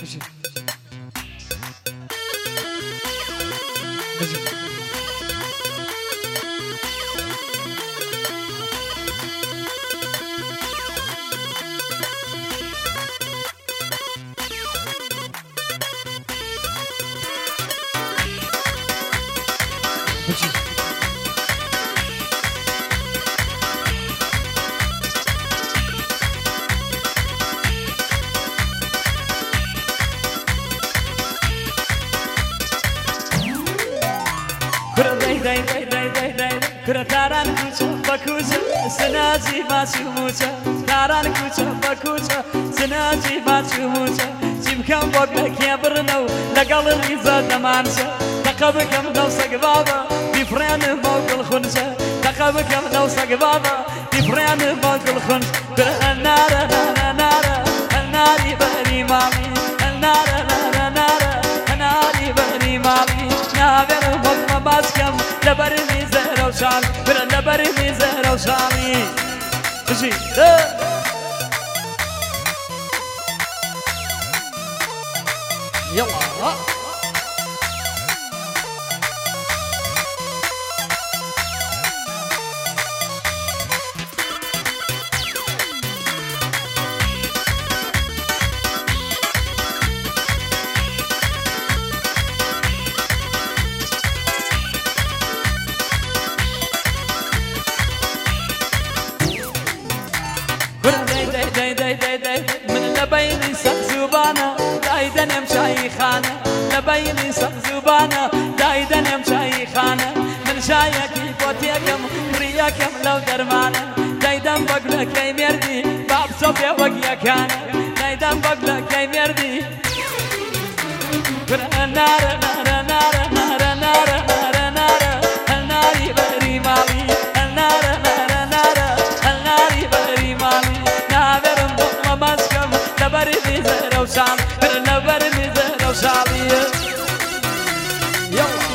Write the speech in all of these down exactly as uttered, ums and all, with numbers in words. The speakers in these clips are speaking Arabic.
بجي بجي بجي داي داي داي داي داي كرة تاران كوچا بكوچا سناجي باشو موچا تاران كوچا بكوچا سناجي باشو موچا جيبكم بوكلك يا برنو لقل الغيزة دمانشا تقبكم نوسق بابا بفرين فوق الخنشة تقبكم نوسق بابا بفرين فوق الخنشة كرة النار النار النار بني مامي النار النار النار بني مامي نابر فوق باسكم لبر ميزة روشان برا لبر ميزة روشاني بجي يلا داي داي داي داي من لبيني سقزوبانا دايدن يمشي خانة لبيني سقزوبانا دايدن يمشي خانة من شايكي بوتيكم رياكم لو درمانا دايدن بقلك يا مردي باب صبيا وقيا كان دايدن بقلك يا مردي نار نار نار نار نار نار نار النار بري مالي النار نار نار النار بري مالي نابرم بقما ماسكم لبر ميزة روشان لبر ميزة روشاني يلا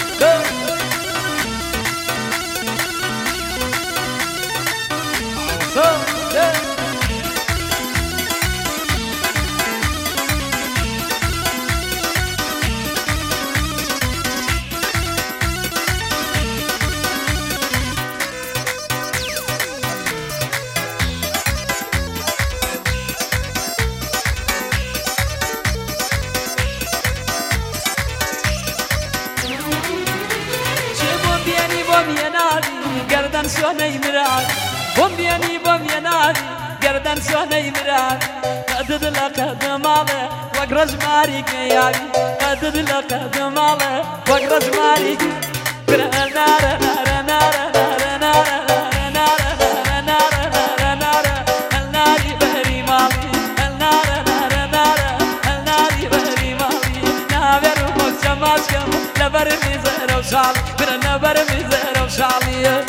گردن سوانه مراد بوم بیانی بوم ینادی گردن سوانه مراد قد دل قد ماله وقرج ماری کیابی قد دل قد ماله وقرج ماری نار نار نار نار نار نار نار نار نار النار بهري مالي النار نار نار النار بهري مالي نابر موت ماسكم لبر ميزه روشال بر لبر ميزه روشالي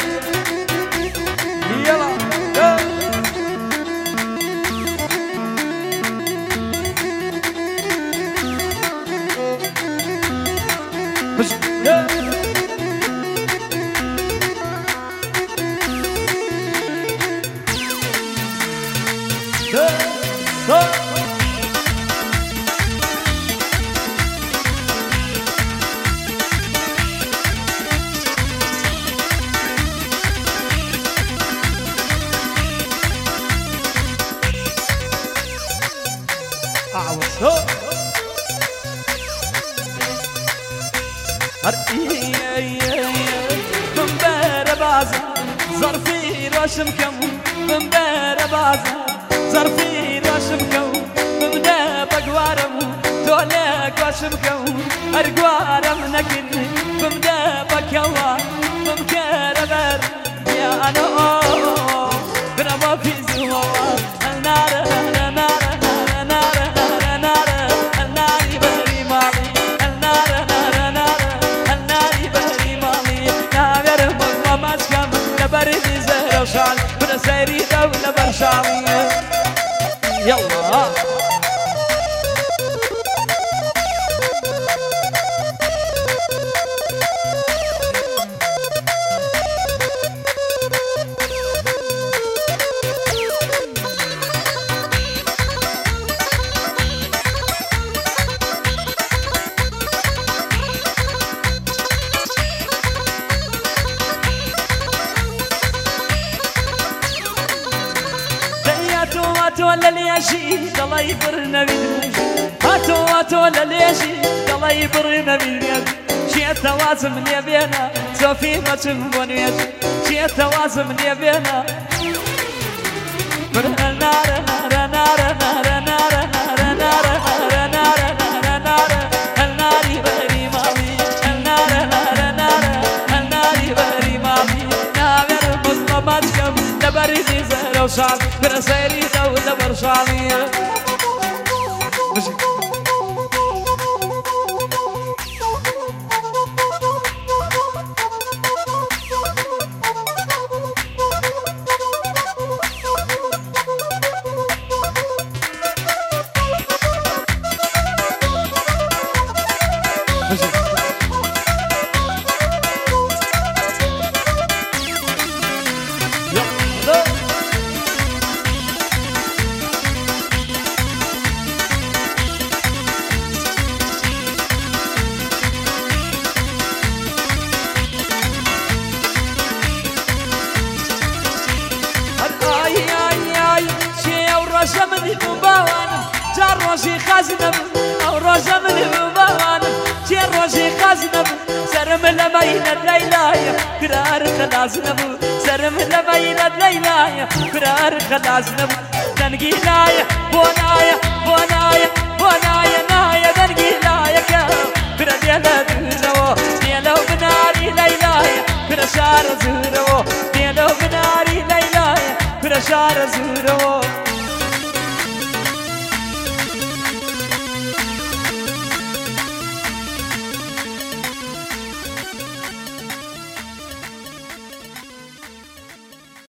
يلا بس من بار بازا ظرفي راشم كم من بار بازا ظرفي راشم كم من دا بقوارم تولك واشم كم ارقوارم نكن من دا بكوا من كربر يا انا بنا ما في زوا النار النار النار النار النار النار بري مالي النار النار النار النار بري مالي نابر ما ماسكم لبر ميزه روشان بنا سيري دولة برشاوية يلا دڵی بڕ نەبیدرێژی هاتۆ هاتۆ لە لێژی دڵی بڕ نەبیدرێژی چێتە وازم لێ بێنە سۆفی مەچم بۆ نوێژی چێتە وازم لێ بێنە نارە نارە نارە نارە نارە نارە نارە نارە نارە نارە نارە هەل ناری بەری ماڵی هەل نارە نارە نارە هەل ناری بەری ماڵی ناوێرم مزڵەمە بکەم لەبەری زەرە و شاڵ برە سەیری دەو لەبەر شاڵی ڕۆژی خازنم ئەو ڕۆژە من بماوانم چێ ڕۆژی خازنم سرم لە مەینەت لەیلایە کرار خەلاز نەبوو سرم لە مەینەت لەیلایە کرار خەلاز نەبوو دەنگی لایە بۆ نایە بۆ نایە بۆ نایە نایە دەنگی لایەکە کرە دێ لە دوورەوە دێ لەو بناری لەیلایە کرە شارە زورەوە دێ لەو بناری لەیلایە کرە شارە زورەوە